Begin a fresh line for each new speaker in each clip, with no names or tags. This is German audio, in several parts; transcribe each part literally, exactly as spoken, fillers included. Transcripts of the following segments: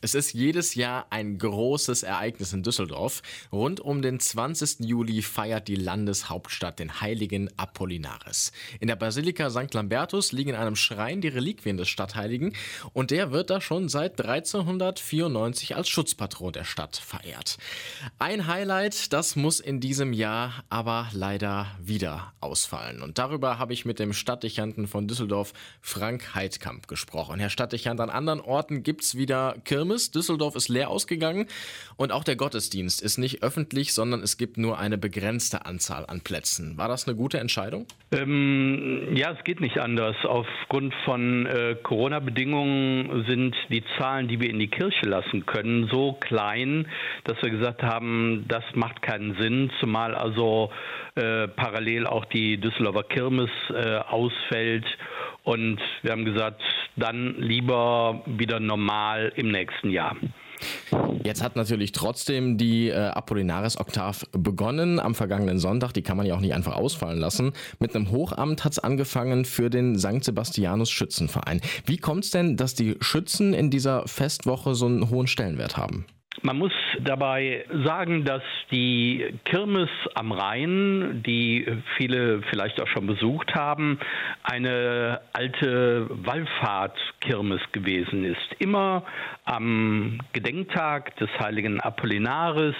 Es ist jedes Jahr ein großes Ereignis in Düsseldorf. Rund um den zwanzigsten Juli feiert die Landeshauptstadt den heiligen Apollinaris. In der Basilika Sankt Lambertus liegen in einem Schrein die Reliquien des Stadtheiligen und der wird da schon seit dreizehnhundertvierundneunzig als Schutzpatron der Stadt verehrt. Ein Highlight, das muss in diesem Jahr aber leider wieder ausfallen. Und darüber habe ich mit dem Stadtdechanten von Düsseldorf, Frank Heidkamp, gesprochen. Herr Stadtdechant, an anderen Orten gibt's wieder Kirmes. Düsseldorf ist leer ausgegangen und auch der Gottesdienst ist nicht öffentlich, sondern es gibt nur eine begrenzte Anzahl an Plätzen. War das eine gute Entscheidung?
Ähm, ja, es geht nicht anders. Aufgrund von äh, Corona-Bedingungen sind die Zahlen, die wir in die Kirche lassen können, so klein, dass wir gesagt haben, das macht keinen Sinn, zumal also äh, parallel auch die Düsseldorfer Kirmes äh, ausfällt. Und wir haben gesagt, dann lieber wieder normal im nächsten Jahr.
Jetzt hat natürlich trotzdem die äh, Apollinaris-Oktav begonnen am vergangenen Sonntag. Die kann man ja auch nicht einfach ausfallen lassen. Mit einem Hochamt hat es angefangen für den Sankt Sebastianus Schützenverein. Wie kommt es denn, dass die Schützen in dieser Festwoche so einen hohen Stellenwert haben?
Man muss dabei sagen, dass die Kirmes am Rhein, die viele vielleicht auch schon besucht haben, eine alte Wallfahrtskirmes gewesen ist. Immer am Gedenktag des heiligen Apollinaris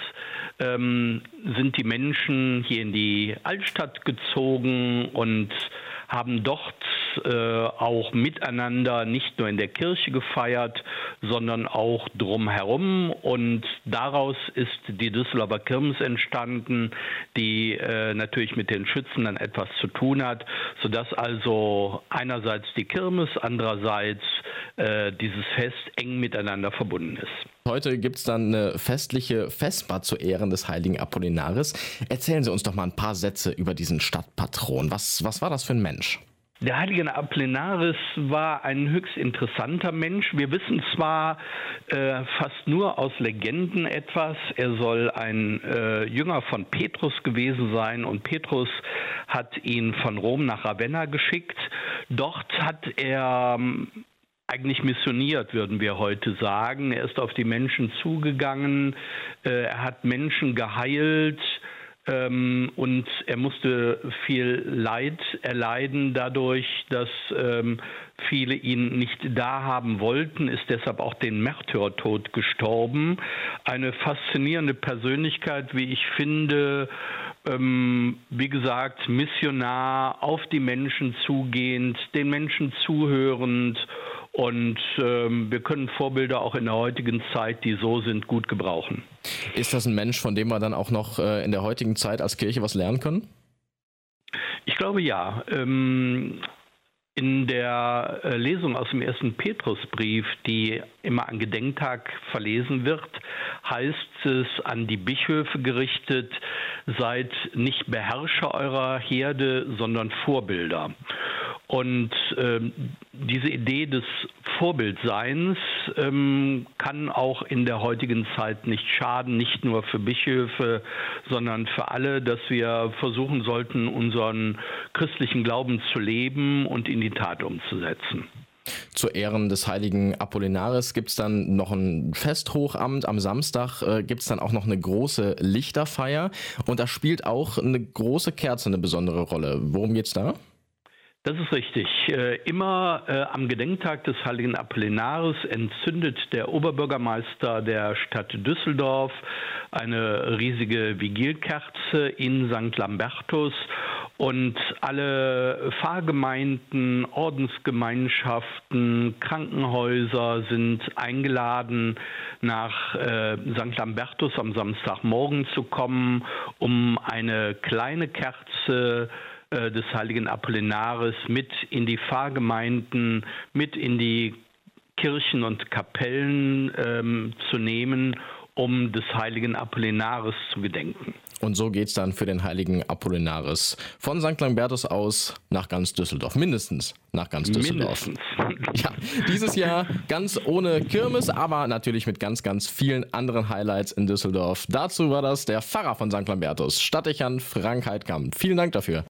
ähm, sind die Menschen hier in die Altstadt gezogen und haben dort äh, auch miteinander nicht nur in der Kirche gefeiert, sondern auch drumherum. Und daraus ist die Düsseldorfer Kirmes entstanden, die äh, natürlich mit den Schützen dann etwas zu tun hat, sodass also einerseits die Kirmes, andererseits äh, dieses Fest eng miteinander verbunden ist.
Heute gibt es dann eine festliche Vesper zu Ehren des heiligen Apollinaris. Erzählen Sie uns doch mal ein paar Sätze über diesen Stadtpatron. Was, was war das für ein Mensch?
Der heilige Apollinaris war ein höchst interessanter Mensch. Wir wissen zwar äh, fast nur aus Legenden etwas. Er soll ein äh, Jünger von Petrus gewesen sein und Petrus hat ihn von Rom nach Ravenna geschickt. Dort hat er ähm, eigentlich missioniert, würden wir heute sagen. Er ist auf die Menschen zugegangen, äh, er hat Menschen geheilt. Ähm, und er musste viel Leid erleiden dadurch, dass ähm, viele ihn nicht da haben wollten, ist deshalb auch den Märtyrertod gestorben. Eine faszinierende Persönlichkeit, wie ich finde, ähm, wie gesagt, Missionar, auf die Menschen zugehend, den Menschen zuhörend. Und ähm, wir können Vorbilder auch in der heutigen Zeit, die so sind, gut gebrauchen.
Ist das ein Mensch, von dem wir dann auch noch äh, in der heutigen Zeit als Kirche was lernen können?
Ich glaube ja. Ähm, in der äh, Lesung aus dem ersten Petrusbrief, die immer an Gedenktag verlesen wird, heißt es an die Bischöfe gerichtet, seid nicht Beherrscher eurer Herde, sondern Vorbilder. Und ähm, diese Idee des Vorbildseins ähm, kann auch in der heutigen Zeit nicht schaden, nicht nur für Bischöfe, sondern für alle, dass wir versuchen sollten, unseren christlichen Glauben zu leben und in die Tat umzusetzen.
Zu Ehren des heiligen Apollinaris gibt es dann noch ein Festhochamt. Am Samstag äh, gibt es dann auch noch eine große Lichterfeier und da spielt auch eine große Kerze eine besondere Rolle. Worum geht's da?
Das ist richtig. Immer äh, am Gedenktag des heiligen Apollinaris entzündet der Oberbürgermeister der Stadt Düsseldorf eine riesige Vigilkerze in Sankt Lambertus und alle Pfarrgemeinden, Ordensgemeinschaften, Krankenhäuser sind eingeladen, nach äh, Sankt Lambertus am Samstagmorgen zu kommen, um eine kleine Kerze des heiligen Apollinaris mit in die Pfarrgemeinden, mit in die Kirchen und Kapellen ähm, zu nehmen, um des heiligen Apollinaris zu gedenken.
Und so geht's dann für den heiligen Apollinaris von Sankt Lambertus aus nach ganz Düsseldorf. Mindestens nach ganz Düsseldorf.
Mindestens.
Ja, dieses Jahr ganz ohne Kirmes, aber natürlich mit ganz, ganz vielen anderen Highlights in Düsseldorf. Dazu war das der Pfarrer von Sankt Lambertus, Stadtdechant Frank Heidkamp. Vielen Dank dafür.